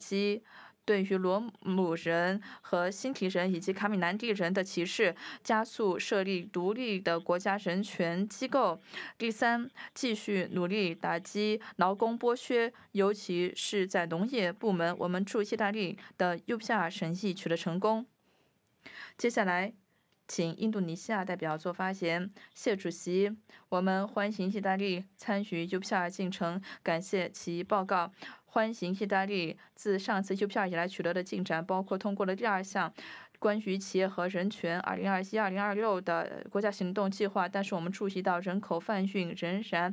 西对于罗姆人和辛提人以及卡米南地人的歧视，加速设立独立的国家人权机构。第三，继续努力打击劳工剥削，尤其是在农业部门。我们祝意大利的 UPR 审议取得成功。接下来，请印度尼西亚代表做发言。谢主席，我们欢迎意大利参与 UPR 进程，感谢其报告。欢迎意大利自上次 UPR 以来取得的进展，包括通过了第2项关于企业和人权2021-2026的国家行动计划。但是我们注意到人口贩运仍然